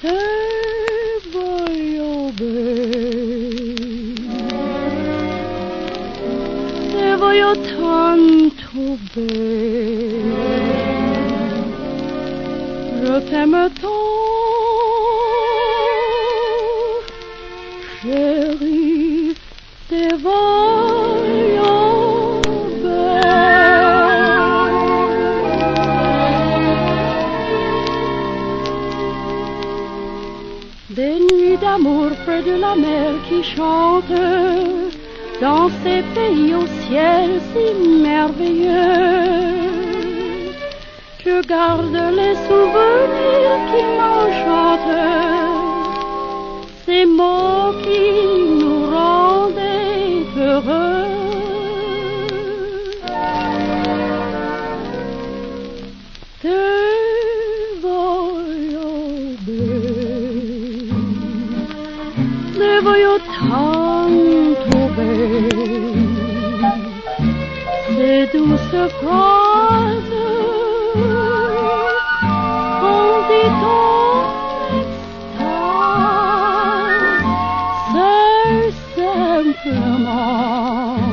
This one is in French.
Te voglio bene, te voglio tanto bene, je t'aime tant, chérie, te voglio bene. Des nuits d'amour près de la mer qui chantent dans ces pays au ciel si merveilleux. Je garde les souvenirs qui m'enchantent, ces mots qui nous rendaient heureux. Te voglio bene, te voglio tanto bene, ces douces phrases qu'on dit en extase, c'est simplement